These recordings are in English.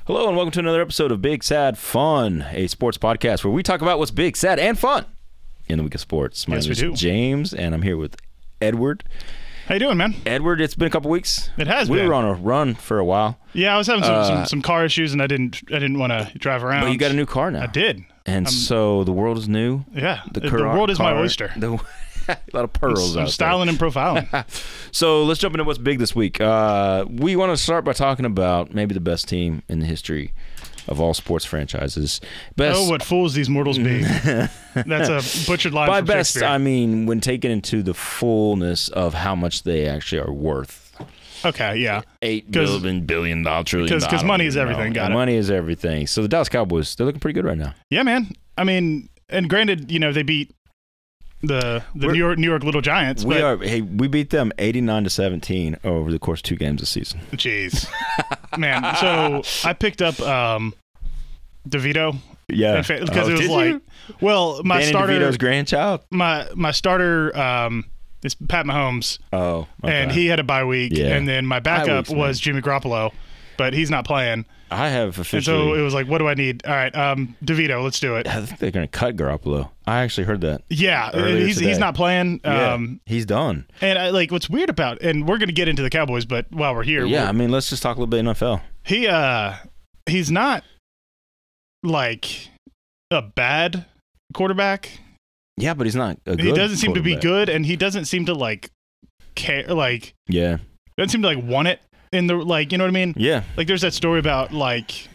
Hello and welcome to another episode of Big Sad Fun, a sports podcast where we talk about what's big, sad, and fun in the week of sports. My name is James, and I'm here with Edward. How you doing, man? Edward, it's been a couple weeks. It has been. We were on a run for a while. Yeah, I was having some car issues, and I didn't want to drive around. But you got a new car now. I did. And so the world is new. Yeah, the world is my oyster. A lot of pearls out I'm styling and profiling. So let's jump into what's big this week. We want to start by talking about maybe the best team in the history of all sports franchises. What fools these mortals be. That's a butchered line by from best, Shakespeare. I mean when taken into the fullness of how much they actually are worth. Okay, yeah. $8 billion, trillion. Because money is everything. Got it. Money is everything. So the Dallas Cowboys, they're looking pretty good right now. Yeah, man. I mean, and granted, they beat the New York Little Giants. We beat them 89-17 over the course of 2 games this season. Jeez, man. So I picked up DeVito. Yeah, because it was my Danny starter. DeVito's grandchild. My starter is Pat Mahomes. Oh, okay. And he had a bye week, and then my backup was Jimmy Garoppolo, but he's not playing. I have officially. And so it was like, what do I need? All right, DeVito, let's do it. I think they're going to cut Garoppolo. I actually heard that. Yeah, he's not playing. He's done. And what's weird about, and we're going to get into the Cowboys, but while we're here, let's just talk a little bit NFL. He's not like a bad quarterback. Yeah, but he's not a good. He doesn't seem to be good, and he doesn't seem to care. Doesn't seem to want it. In the you know what I mean? Yeah. There's that story about it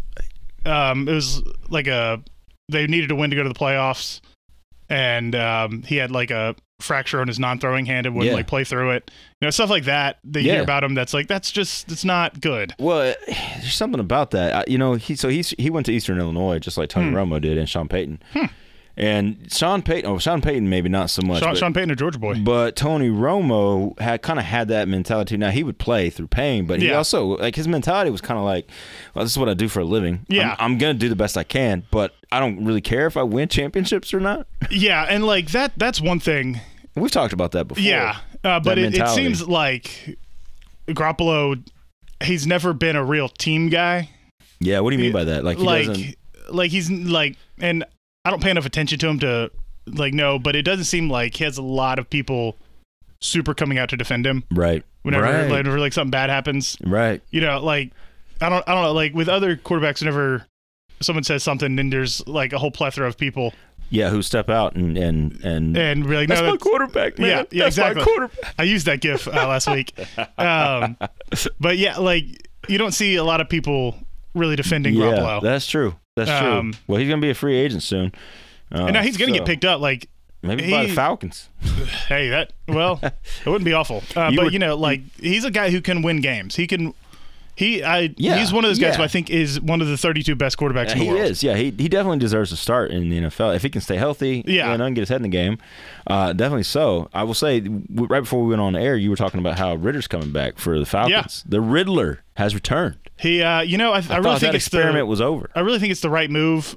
was they needed to win to go to the playoffs, and he had a fracture on his non-throwing hand and wouldn't play through it. Stuff like that. You hear about him. That's it's not good. Well, there's something about that. He went to Eastern Illinois just like Tony Romo did and Sean Payton. And Sean Payton maybe not so much. Sean Payton, a Georgia boy. But Tony Romo had that mentality. Now, he would play through pain, but he also, his mentality was kind of well, this is what I do for a living. Yeah. I'm going to do the best I can, but I don't really care if I win championships or not. Yeah, and that's one thing. We've talked about that before. Yeah, but it seems like Garoppolo, he's never been a real team guy. Yeah, what do you mean by that? He's and I don't pay enough attention to him to know, but it doesn't seem like he has a lot of people super coming out to defend him. Right. Whenever something bad happens. Right. I don't know, with other quarterbacks, whenever someone says something, then there's a whole plethora of people. Yeah, who step out and really, that's my quarterback, man. Yeah, that's exactly. My quarterback. I used that GIF last week. But yeah, you don't see a lot of people really defending Garoppolo. That's true. That's true. Well, he's going to be a free agent soon. And now he's going to get picked up. Maybe by the Falcons. Hey, it wouldn't be awful. He's a guy who can win games. He's one of those guys who I think is one of the 32 best quarterbacks in the world. He is. Yeah, he definitely deserves to start in the NFL if he can stay healthy. And get his head in the game. Definitely so. I will say, right before we went on air, you were talking about how Ritter's coming back for the Falcons. Yeah. The Riddler has returned. He, I really think experiment was over. I really think it's the right move.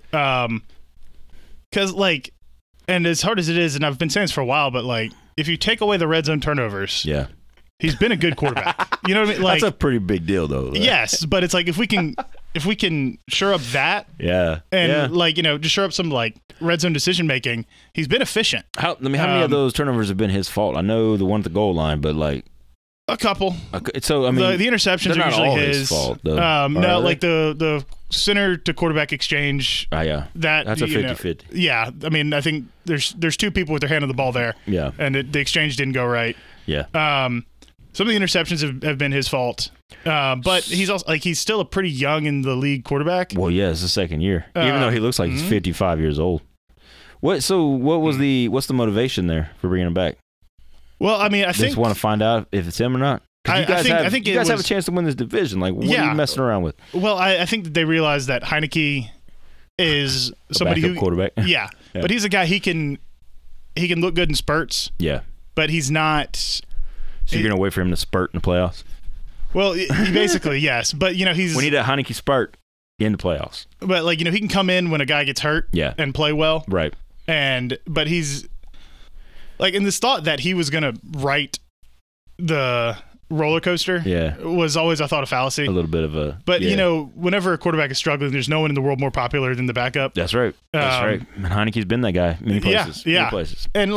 Because and as hard as it is, and I've been saying this for a while, but if you take away the red zone turnovers, he's been a good quarterback. You know what I mean? That's a pretty big deal, though. Yes, but it's if we can shore up that, and just shore up some red zone decision making, he's been efficient. How many of those turnovers have been his fault? I know the one at the goal line, but a couple. So I mean, the interceptions are usually his fault. Though. No, the center to quarterback exchange. That's a 50-50. Yeah, I mean, I think there's 2 people with their hand on the ball there. Yeah, and the exchange didn't go right. Yeah. Some of the interceptions have been his fault. But he's also he's still a pretty young in the league quarterback. Well, yeah, it's the second year, even though he looks like he's 55 years old. What's the motivation there for bringing him back? Well, I mean, I think just want to find out if it's him or not. I think you guys have a chance to win this division. What are you messing around with? Well, I think that they realize that Heineke is somebody who quarterback. Yeah, but he's a guy he can look good in spurts. Yeah, but he's not. So you're gonna wait for him to spurt in the playoffs? Well, basically yes, but we need a Heineke spurt in the playoffs. But he can come in when a guy gets hurt. And play well. Right. But he's in this thought that he was gonna right the roller coaster was always, I thought, a fallacy. A little bit of a... But, whenever a quarterback is struggling, there's no one in the world more popular than the backup. That's right. That's right. And Heineke's been that guy many places. Yeah. Many places. And,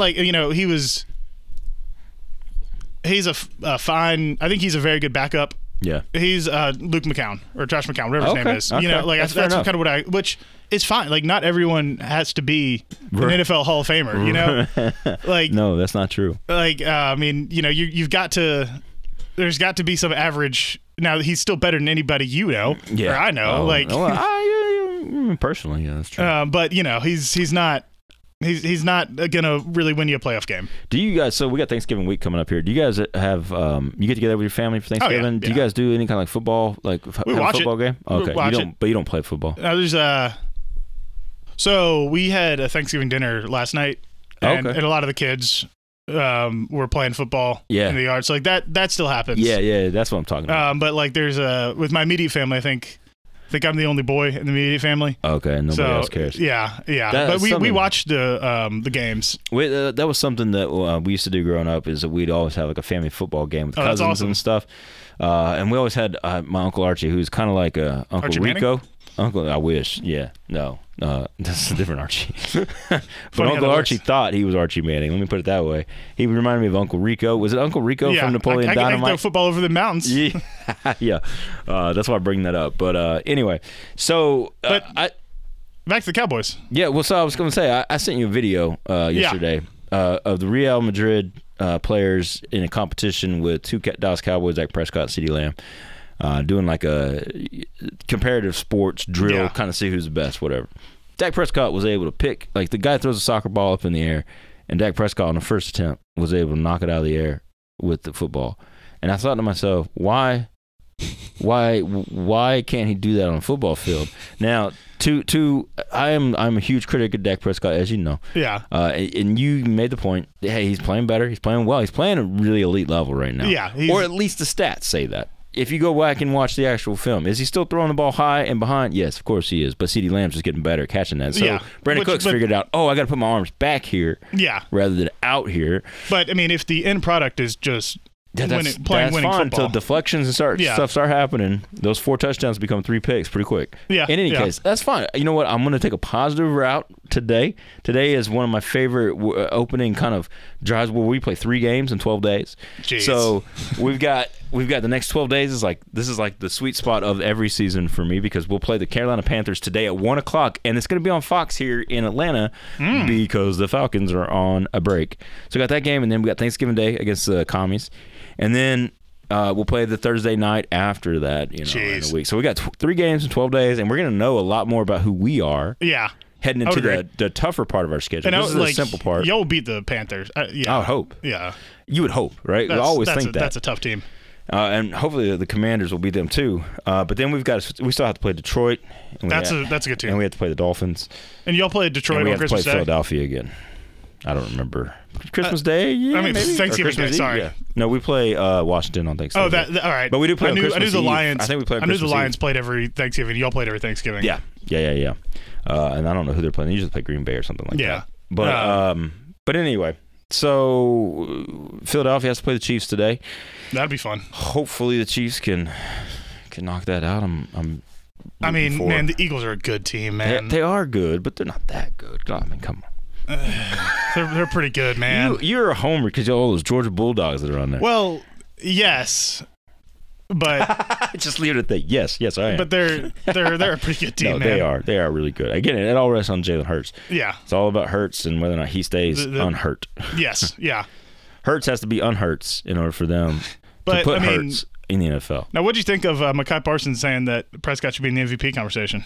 he's a fine... I think he's a very good backup. Yeah. He's Luke McCown or Josh McCown, whatever his name is. That's kind of what which is fine. Like, not everyone has to be an NFL Hall of Famer, No, that's not true. You've got to... There's got to be some average. Now, he's still better than anybody or I know. Personally, yeah, that's true. But he's not gonna really win you a playoff game. Do you guys? So we got Thanksgiving week coming up here. Do you guys have you get together with your family for Thanksgiving? Oh, yeah. Do you guys do any kind of like football, like we watch a football game? Okay, but you don't play football. So we had a Thanksgiving dinner last night, and a lot of the kids were playing football in the yard. So that still happens. Yeah, that's what I'm talking about. But there's with my immediate family, I think I'm the only boy in the immediate family. Okay, nobody else cares. Yeah. But we watched the games. That was something that we used to do growing up. Is that we'd always have like a family football game with cousins and stuff. And we always had my Uncle Archie, who's kind of like Uncle Archie Rico. Manning? Uncle, I wish. Yeah, no, that's a different Archie. But Uncle Archie thought he was Archie Manning. Let me put it that way. He reminded me of Uncle Rico. Was it Uncle Rico from Napoleon Dynamite? I can throw football over the mountains. Yeah. That's why I bring that up. But anyway, so back to the Cowboys. Yeah. Well, so I was going to say I sent you a video yesterday of the Real Madrid players in a competition with two Dallas Cowboys, Dak Prescott, CeeDee Lamb. Doing like a comparative sports drill, kind of see who's the best, whatever. Dak Prescott was able to pick, like the guy throws a soccer ball up in the air, and Dak Prescott on the first attempt was able to knock it out of the air with the football. And I thought to myself, why can't he do that on a football field? Now, I'm a huge critic of Dak Prescott, as you know. Yeah. And you made the point, hey, he's playing better, he's playing well, he's playing at a really elite level right now. Yeah. Or at least the stats say that. If you go back and watch the actual film, is he still throwing the ball high and behind? Yes, of course he is. But CeeDee Lamb's just getting better at catching that. So Brandon Cooks figured out, I got to put my arms back here rather than out here. But, I mean, if the end product is just winning football. Until deflections and stuff start happening. Those 4 touchdowns become 3 picks pretty quick. Yeah. In any case, that's fine. You know what? I'm going to take a positive route today. Today is one of my favorite opening kind of drives where we play 3 games in 12 days. Jeez. So we've got the next 12 days. This is like the sweet spot of every season for me because we'll play the Carolina Panthers today at 1:00, and it's going to be on Fox here in Atlanta because the Falcons are on a break. So we got that game, and then we got Thanksgiving Day against the Commies. And then we'll play the Thursday night after that, in a week. So we got 3 games in 12 days, and we're going to know a lot more about who we are. Yeah. Heading into the tougher part of our schedule. This is the simple part. Y'all beat the Panthers. I would hope. Yeah. You would hope, right? We always think that. That's a tough team. And hopefully the Commanders will beat them too. But then we still have to play Detroit. That's a good team. And we have to play the Dolphins. And y'all played Detroit on Christmas Day? We have to play Philadelphia again. I don't remember. Christmas Day? Yeah, maybe. Thanksgiving Day, sorry. Yeah. No, we play Washington on Thanksgiving. All right. But we do play on Christmas Eve. I think we played I knew the Lions played every Thanksgiving. Y'all played every Thanksgiving. Yeah. And I don't know who they're playing. They usually play Green Bay or something like that. But anyway, so Philadelphia has to play the Chiefs today. That'd be fun. Hopefully the Chiefs can knock that out. Man, the Eagles are a good team, man. They are good, but they're not that good. God, come on. They're pretty good, man. You're a homer because you have all those Georgia Bulldogs that are on there. Well, yes, but just leave it at that. Yes, I am. But they're a pretty good team. No, man. They are really good. Again, it all rests on Jalen Hurts. Yeah, it's all about Hurts and whether or not he stays unhurt. Yes, yeah. Hurts has to be unhurts in order for them to put Hurts in the NFL. Now, what do you think of Mekhi Parsons saying that Prescott should be in the MVP conversation?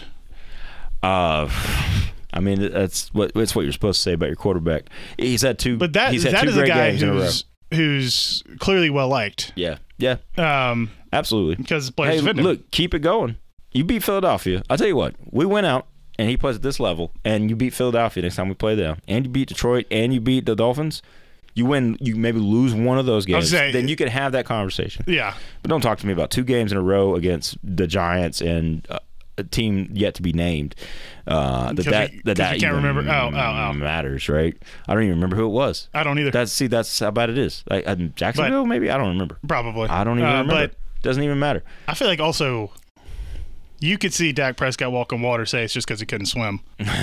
That's what you're supposed to say about your quarterback. He's had 2. But that is a guy who's clearly well liked. Yeah. Absolutely. Because players fit him. Look, keep it going. You beat Philadelphia. I'll tell you what. We went out and he plays at this level, and you beat Philadelphia next time we play them, and you beat Detroit, and you beat the Dolphins. You win. You maybe lose one of those games. Then you can have that conversation. Yeah. But don't talk to me about 2 games in a row against the Giants and a team yet to be named. That you can't remember. Matters, right? I don't even remember who it was. I don't either. That's how bad it is. Like Jacksonville, maybe, I don't remember. Probably. I don't even remember. But doesn't even matter. I feel like also you could see Dak Prescott walk on water. Say it's just because he couldn't swim.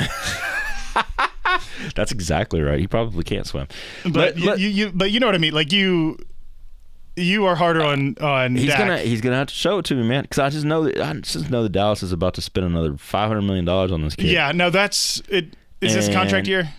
That's exactly right. He probably can't swim. But you know what I mean. Like you are harder on Dak. He's gonna have to show it to me, man. Because I just know that Dallas is about to spend another $500 million on this kid. Yeah, no, that's it. Is this contract year?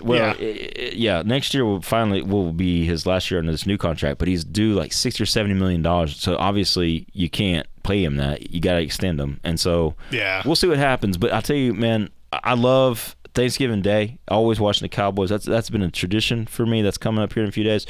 Next year will be his last year under this new contract, but he's due like $60 or $70 million. So obviously you can't pay him that. You got to extend him, and so we'll see what happens. But I'll tell you, man, I love Thanksgiving Day. Always watching the Cowboys. That's been a tradition for me. That's coming up here in a few days.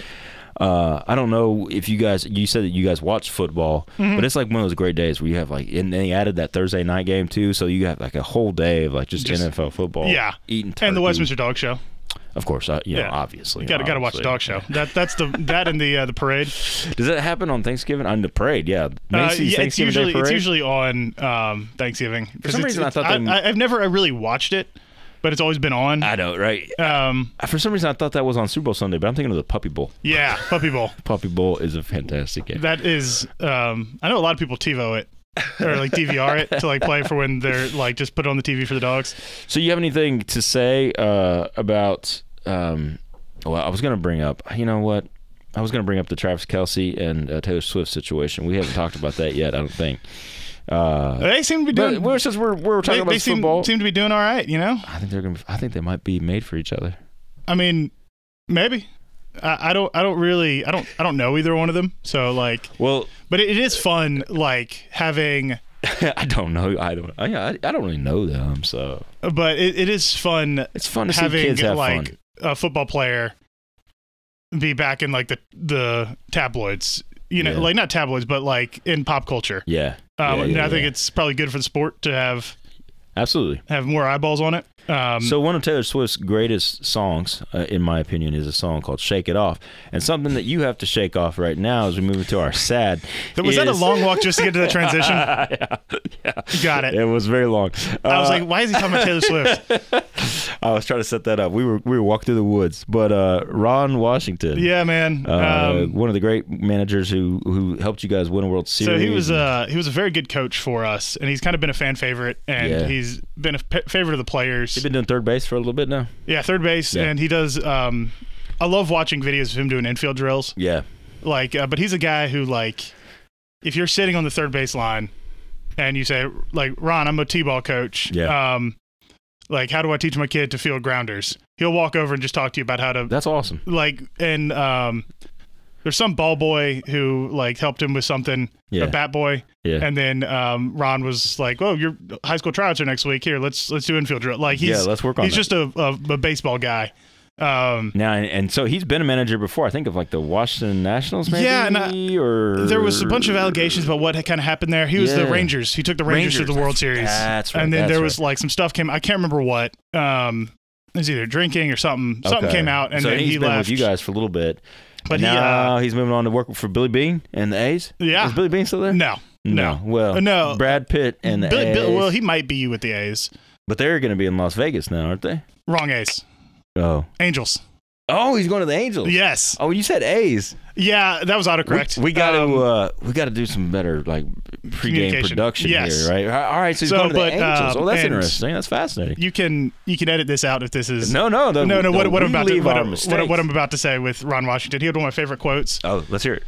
I don't know if you said that you guys watch football, but it's like one of those great days where you have and they added that Thursday night game too, so you have like a whole day of like just NFL football. Yeah, eating turkey. And the Westminster Dog Show. Of course, obviously. Got to watch the dog show. That's that and the parade. Does that happen on Thanksgiving? On the parade, yeah. Macy's Thanksgiving Day parade? It's usually on Thanksgiving. For some reason, I've never really watched it, but it's always been on. I know, right? For some reason, I thought that was on Super Bowl Sunday, but I'm thinking of the Puppy Bowl. Yeah, Puppy Bowl. Puppy Bowl is a fantastic game. That is, I know a lot of people TiVo it. Or like DVR it to like play for when they're like just put it on the TV for the dogs. So you have anything to say about? Well, I was going to bring up. You know what? I was going to bring up the Travis Kelce and Taylor Swift situation. We haven't talked about that yet. I don't think. They seem to be doing. Since we're talking about football, seem to be doing all right. You know. I think they might be made for each other. I mean, maybe. I don't know either one of them. So like, but it is fun like having. I don't know. I don't really know them. So, but it is fun. It's fun to see kids have like fun. A football player be back in like the tabloids. You know, like not tabloids, but like in pop culture. Yeah. I think it's probably good for the sport to have. Absolutely. Have more eyeballs on it. So one of Taylor Swift's greatest songs, in my opinion, is a song called Shake It Off. And something that you have to shake off right now as we move into our sad. Was that a long walk just to get to the transition? Yeah. Got it. It was very long. I was like, why is he talking about Taylor Swift? I was trying to set that up. We were walking through the woods. But Ron Washington. Yeah, man. One of the great managers who helped you guys win a World Series. So he was a very good coach for us, and he's kind of been a fan favorite, and he's been a favorite of the players. He's been doing third base for a little bit now. Yeah, third base, and he does. I love watching videos of him doing infield drills. Yeah, but he's a guy who like, if you're sitting on the third base line, and you say like, Ron, I'm a T-ball coach. Yeah. Like, how do I teach my kid to field grounders? He'll walk over and just talk to you about how to. That's awesome. Like, and there's some ball boy who like helped him with something. A bat boy. Yeah. And then Ron was like, "Oh, your high school tryouts are next week. Here, let's do infield drill." Like let's work on. He's just a baseball guy. Now and so he's been a manager before. I think of like the Washington Nationals, maybe. Yeah, and there was a bunch of allegations about what kind of happened there. He was the Rangers. He took the Rangers to the World Series. That's right. And then there was like some stuff came. I can't remember what. It was either drinking or something. Something came out, and so then he's he been left. with you guys for a little bit. But now he's moving on to work for Billy Beane and the A's. Yeah, is Billy Beane still there? No. Well, no. Brad Pitt and the A's. Well, he might be with the A's. But they're going to be in Las Vegas now, aren't they? Wrong A's. Oh. Angels. Oh, he's going to the Angels. Yes. Oh, you said A's. Yeah, that was autocorrect. We got to do some better like pregame production here, right? All right, so he's going to the Angels. Oh, that's interesting. That's fascinating. You can edit this out if this is no. What I'm about to say with Ron Washington. He had one of my favorite quotes. Oh, let's hear it.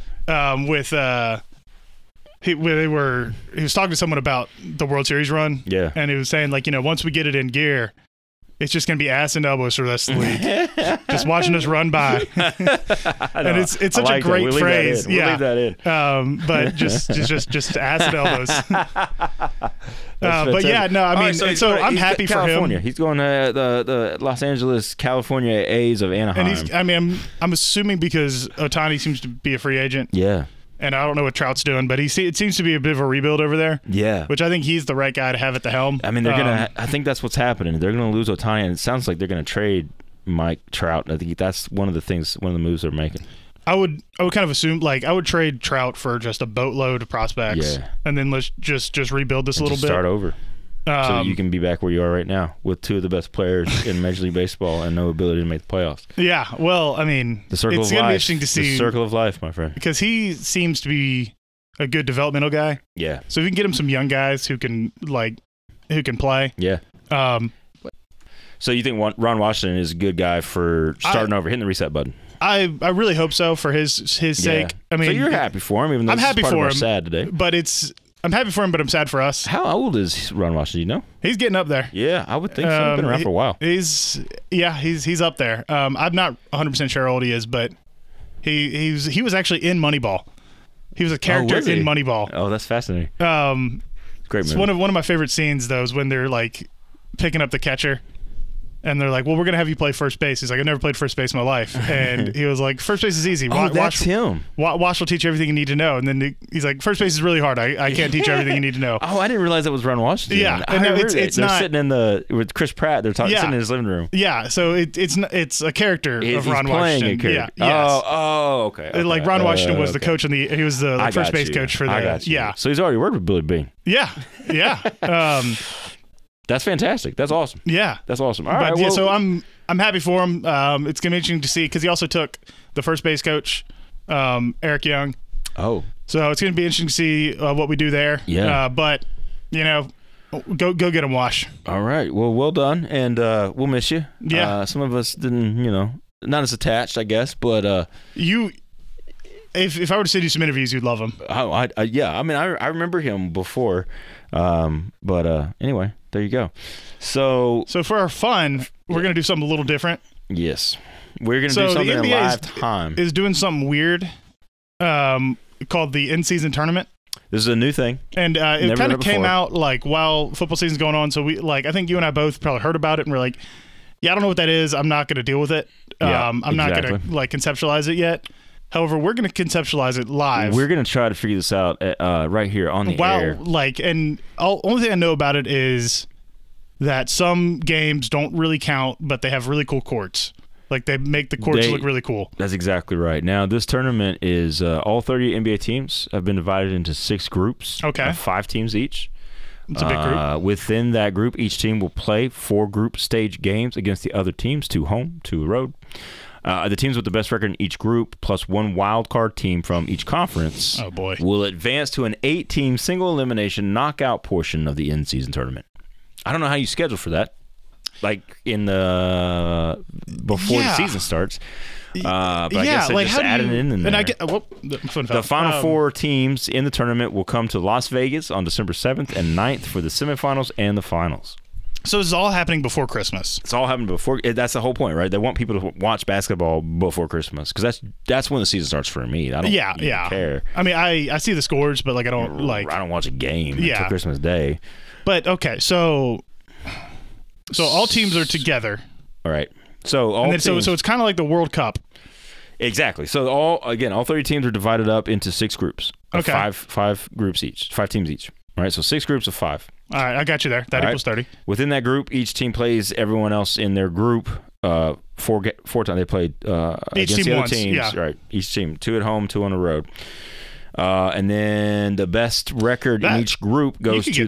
He was talking to someone about the World Series run. Yeah, and he was saying like, once we get it in gear, it's just going to be ass and elbows for the rest of the league. Just watching us run by. And it's such a great phrase. We'll leave that in. But just ass and elbows. But yeah, no, I mean, right, so I'm happy for him. He's going to the Los Angeles, California A's of Anaheim. And I'm assuming because Ohtani seems to be a free agent. Yeah. And I don't know what Trout's doing, but it seems to be a bit of a rebuild over there. Yeah, which I think he's the right guy to have at the helm. I mean, I think that's what's happening. They're gonna lose Ohtani, and it sounds like they're gonna trade Mike Trout. I think that's one of the moves they're making. I would kind of assume like I would trade Trout for just a boatload of prospects, and then let's just rebuild this a little bit. Start over. So you can be back where you are right now with two of the best players in Major League Baseball and no ability to make the playoffs. Yeah, well, I mean, it's going to be interesting to see. The circle of life, my friend. Because he seems to be a good developmental guy. Yeah. So if you can get him some young guys who can play. Yeah. So you think Ron Washington is a good guy for starting over, hitting the reset button? I really hope so for his sake. I mean, so you're happy for him, even though I'm happy for him. Sad today, but I'm happy for him, but I'm sad for us. How old is Ron Washington? You know, he's getting up there. Yeah, I would think so. He's been around for a while. He's up there. I'm not 100% sure how old he is, but he was actually in Moneyball. He was a character in Moneyball. Oh, that's fascinating. Great movie. One of my favorite scenes though is when they're like picking up the catcher. And they're like, well, we're going to have you play first base. He's like, I've never played first base in my life. And he was like, first base is easy. That's him. Wash will teach you everything you need to know. And then he's like, first base is really hard. I can't teach you everything you need to know. Oh, I didn't realize that was Ron Washington. Yeah. It's not. They're sitting with Chris Pratt. They're sitting in his living room. Yeah. So it's a character of Ron Washington. A character. Yeah. Oh, okay. Like Ron Washington was the coach he was the first base coach for the. I got you. Yeah. So he's already worked with Billy Beane. Yeah. Yeah. That's fantastic. That's awesome. Yeah. That's awesome. All right. Well, so I'm happy for him. It's going to be interesting to see because he also took the first base coach, Eric Young. Oh. So it's going to be interesting to see what we do there. Yeah. But, go get him, Wash. All right. Well done. And we'll miss you. Yeah. Some of us didn't, not as attached, I guess. But if I were to send you some interviews, you'd love him. Oh, yeah. I mean, I remember him before. But anyway, there you go. So for our fun, we're going to do something a little different. Yes. We're going to do something in live time. Is doing something weird called the in-season tournament. This is a new thing. And it kind of came out like while football season's going on. So I think you and I both probably heard about it and we're like, yeah, I don't know what that is. I'm not going to deal with it. I'm not going to conceptualize it yet. However, we're going to conceptualize it live. We're going to try to figure this out right here on the air. And only thing I know about it is that some games don't really count, but they have really cool courts. Like they make the courts look really cool. That's exactly right. Now, this tournament is all 30 NBA teams have been divided into 6 groups. Okay. 5 teams each. It's a big group. Within that group, each team will play 4 group stage games against the other teams, 2 home, 2 road. The teams with the best record in each group, plus 1 wild card team from each conference, will advance to an 8-team single elimination knockout portion of the in-season tournament. I don't know how you schedule for that, like in the before the season starts. But I guess they just added it in there. And the final 4 teams in the tournament will come to Las Vegas on December 7th and 9th for the semifinals and the finals. So this is all happening before Christmas. It's all happening before. That's the whole point, right? They want people to watch basketball before Christmas because that's when the season starts for me. I don't care. I mean, I see the scores, but I don't watch a game until Christmas Day. But okay, so all teams are together. All right. So it's kind of like the World Cup. Exactly. So all 30 teams are divided up into 6 groups. Okay. 5 groups each. 5 teams each. All right. So 6 groups of 5. All right, I got you there. That equals 30. Within that group, each team plays everyone else in their group 4 times. They played against the other teams. Yeah. Right. Each team, 2 at home, 2 on the road. And then the best record in each group goes to the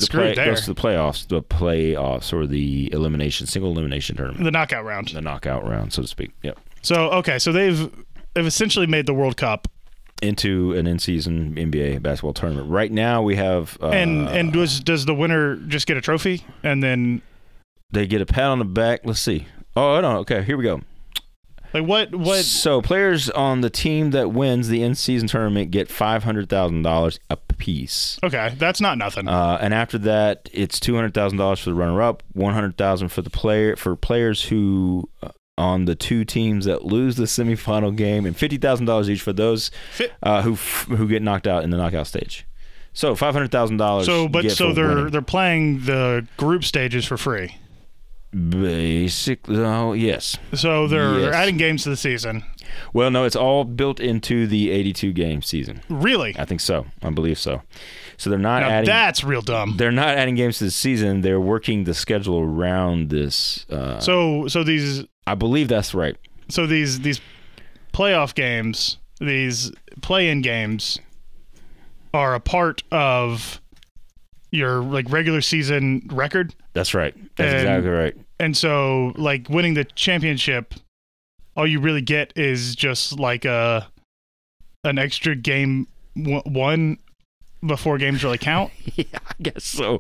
playoffs, or the single elimination tournament. The knockout round. The knockout round, so to speak. Yep. So they've essentially made the World Cup into an in-season NBA basketball tournament. Right now we have and does the winner just get a trophy and then they get a pat on the back? Let's see. Oh no, okay, here we go. Like what? So players on the team that wins the in-season tournament get $500,000 a piece. Okay, that's not nothing. And after that, it's $200,000 for the runner-up, $100,000 for players who on the 2 teams that lose the semifinal game, and $50,000 each for those who get knocked out in the knockout stage. So $500,000. So they're playing the group stages for free. Basically, yes. So they're adding games to the season. Well, no, it's all built into the 82-game season. Really? I think so. I believe so. So they're not adding. That's real dumb. They're not adding games to the season. They're working the schedule around this. So these. I believe that's right. So these playoff games, these play-in games, are a part of your like regular season record. That's right. That's exactly right. And so like winning the championship, all you really get is just like an extra game one before games really count. Yeah, I guess so.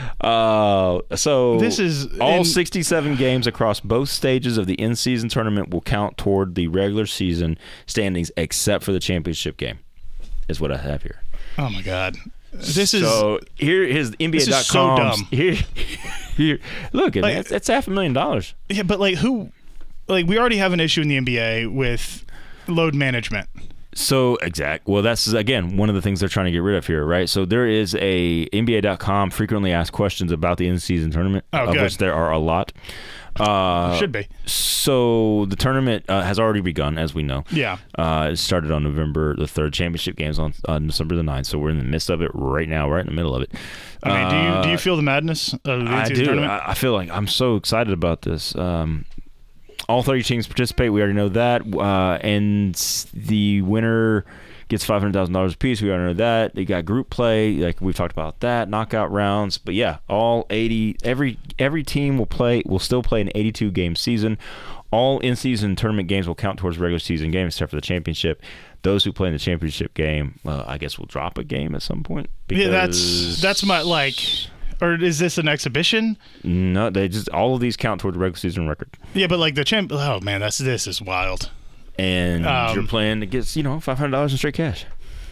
So this is all 67 games across both stages of the in-season tournament will count toward the regular season standings, except for the championship game. Is what I have here. Oh my God, so here is NBA.com. So dumb. Here, look, like, that's $500,000. Yeah, but like we already have an issue in the NBA with load management. So well, that's again one of the things they're trying to get rid of here, right? So there is a NBA.com frequently asked questions about the in-season tournament, of which there are a lot. Should be. So the tournament has already begun, as we know. Yeah. It started on November the 3rd. Championship games on December the 9th. So we're in the midst of it right now, right in the middle of it. I mean, do you feel the madness of the in-season tournament? I feel like I'm so excited about this. All 30 teams participate. We already know that. And the winner gets $500,000 apiece. We already know that. They got group play. Like we've talked about that. Knockout rounds. But yeah, all 80. Every team will still play an 82-game season. All in-season tournament games will count towards regular season games, except for the championship. Those who play in the championship game, I guess, will drop a game at some point. Yeah, that's my like. Or is this an exhibition? No, all of these count toward the regular season record. Yeah, but like the champ. Oh man, this is wild. And you're playing to get $500 in straight cash.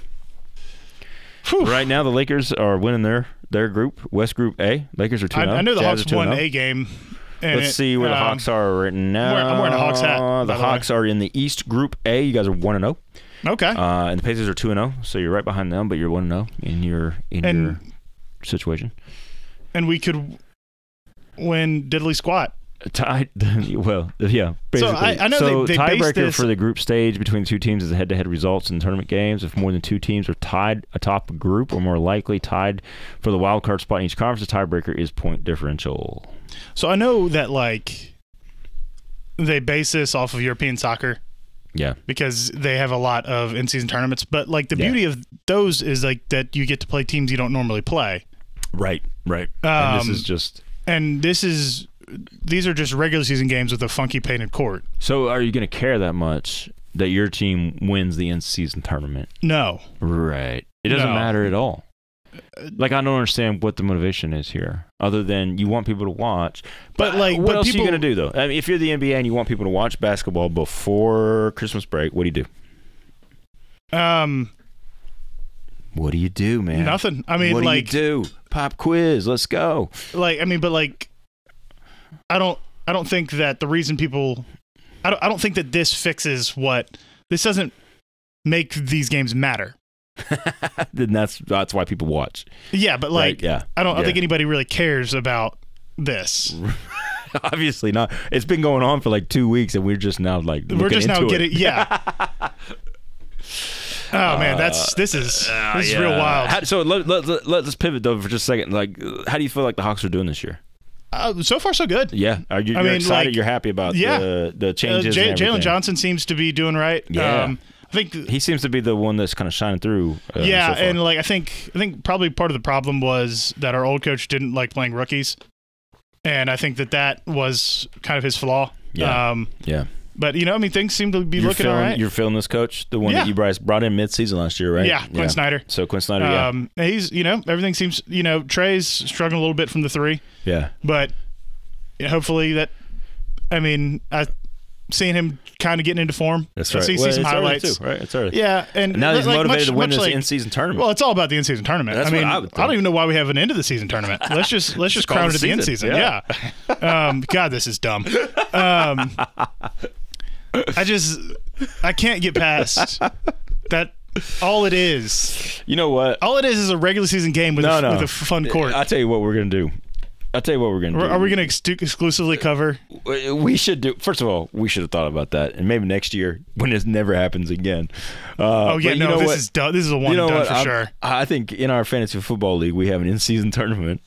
Whew. Right now, the Lakers are winning their group, West Group A. Lakers are 2-0. I know the Hawks won a game. Let's see where the Hawks are right now. I'm wearing a Hawks hat. The Hawks are in the East Group A. You guys are 1-0. Okay. And the Pacers are 2-0, so you're right behind them, but you're 1-0 in your situation. And we could win diddly squat. Well, yeah. Basically. So I know they tiebreaker for the group stage between the two teams is the head-to-head results in tournament games. If more than two teams are tied atop a group, or more likely tied for the wild card spot in each conference, the tiebreaker is point differential. So I know that like they base this off of European soccer. Yeah. Because they have a lot of in-season tournaments, but like the beauty of those is like that you get to play teams you don't normally play. Right. And these are just regular season games with a funky painted court. So are you going to care that much that your team wins the in-season tournament? No. Right. It doesn't matter at all. Like, I don't understand what the motivation is here, other than you want people to watch. But like, what else are you going to do, though? I mean, if you're the NBA and you want people to watch basketball before Christmas break, what do you do? What do you do, man? Nothing. I mean, what do you do? Pop quiz. Let's go. Like, I mean, but like, I don't think that the reason people, I don't think that this fixes this doesn't make these games matter. Then that's why people watch. Yeah, but like, right, yeah. I don't think anybody really cares about this. Obviously not. It's been going on for like 2 weeks, and we're just now like getting. Yeah. Oh man, this is real wild. So let's pivot though for just a second. Like, how do you feel like the Hawks are doing this year? So far, so good. Yeah, you're excited. Like, you're happy about the changes. Jalen Johnson seems to be doing right. Yeah. I think he seems to be the one that's kind of shining through. So and like I think probably part of the problem was that our old coach didn't like playing rookies, and I think that was kind of his flaw. Yeah. But, I mean, things seem to be looking all right. You're feeling this coach, the one that you brought in mid-season last year, right? Yeah, Quinn Snyder. So Quinn Snyder, he's, everything seems, Trey's struggling a little bit from the three. Yeah. But hopefully I've seen him kind of getting into form. That's right. See some highlights. Too, right? It's early. Yeah. And now he's motivated to win this in-season tournament. Well, it's all about the in-season tournament. That's what I would think. I don't even know why we have an end-of-the-season tournament. Let's just crown it at the in-season. Yeah. God, this is dumb. I can't get past that. All it is. You know what? All it is a regular season game with a fun court. I'll tell you what we're going to do. Are we going to exclusively cover? We should do. First of all, we should have thought about that, and maybe next year when this never happens again. This is done. This is a one done for sure. I think in our fantasy football league we have an in-season tournament,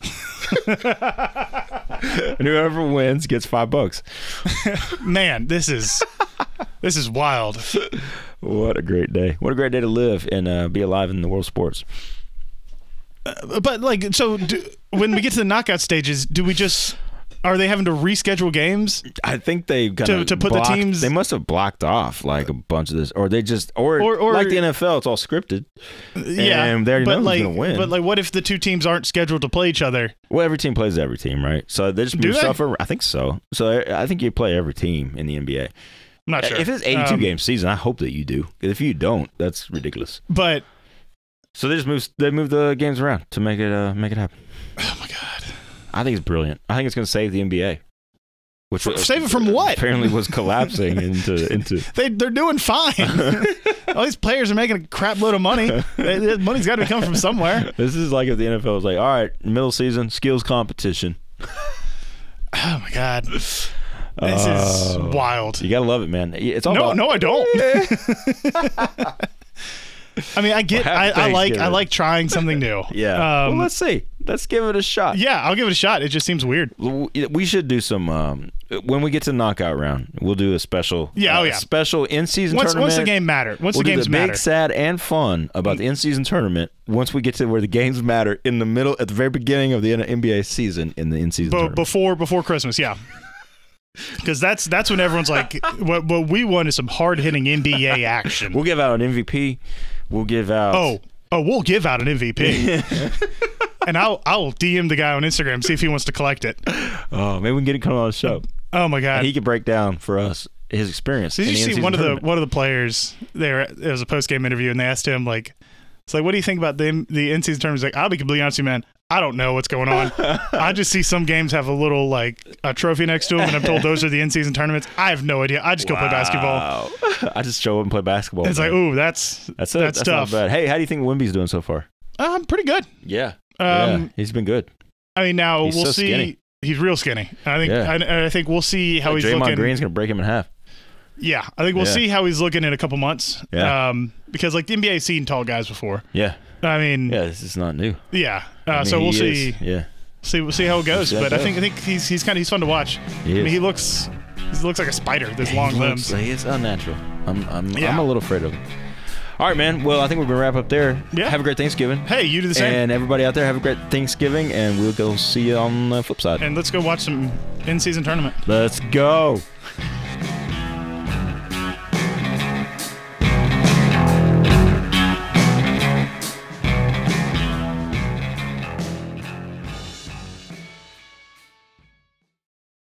and whoever wins gets $5. Man, this is wild. What a great day! What a great day to live and be alive in the world of sports. But like, so when we get to the knockout stages, are they having to reschedule games? I think they to put the teams. They must have blocked off like a bunch of this, or they just, or like the NFL, it's all scripted. Yeah, and they already know who's going to win. But like, what if the two teams aren't scheduled to play each other? Well, every team plays every team, right? So they just move stuff around. I think so. So I think you play every team in the NBA. I'm not sure. If it's 82 game season, I hope that you do. If you don't, that's ridiculous. But so they just move the games around to make it happen. Oh my god. I think it's brilliant. I think it's going to save the NBA. Save it from what? Apparently was collapsing into. They're doing fine. All these players are making a crap load of money. Money's got to be coming from somewhere. This is like if the NFL was like, all right, middle season, skills competition. Oh my god. This is wild. You got to love it, man. It's all No, I don't. I mean, I like trying something new. Yeah. Well, let's see. Let's give it a shot. Yeah, I'll give it a shot. It just seems weird. We should do some when we get to the knockout round. We'll do a special. Special in-season tournament. Once the game matter. Once the games matter. Big, sad, and fun about the in-season tournament. Once we get to where the games matter in the middle, at the very beginning of the NBA season, in the in-season tournament. Before Christmas, yeah. Because that's when everyone's like, what we want is some hard-hitting NBA action. We'll give out an MVP. We'll give out. We'll give out an MVP. And I'll DM the guy on Instagram, see if he wants to collect it. Oh, maybe we can get him coming on the show. Oh my god, and he could break down for us his experience. Did you see one of the players there? It was a post game interview, and they asked him like, "It's like, what do you think about the in-season tournament?" He's like, "I'll be completely honest with you, man. I don't know what's going on. I just see some games have a little like a trophy next to them, and I'm told those are the in-season tournaments. I have no idea. I just go play basketball. I just show up and play basketball. It's like, ooh, that's tough. Not bad. Hey, how do you think Wemby's doing so far? Pretty good. Yeah. He's been good. I mean, now we'll see. Skinny. He's real skinny. I think we'll see how he's Draymond looking. Draymond Green's gonna break him in half. Yeah, I think we'll see how he's looking in a couple months. Yeah. Because like the NBA's seen tall guys before. Yeah. I mean. Yeah, this is not new. Yeah. So we'll see. Yeah. We'll see how it goes. But I think he's fun to watch. He I mean, he looks like a spider. There's long limbs. He's unnatural. I'm a little afraid of him. All right, man. Well, I think we're going to wrap up there. Yeah. Have a great Thanksgiving. Hey, you do the same. And everybody out there, have a great Thanksgiving, and we'll go see you on the flip side. And let's go watch some in-season tournament. Let's go.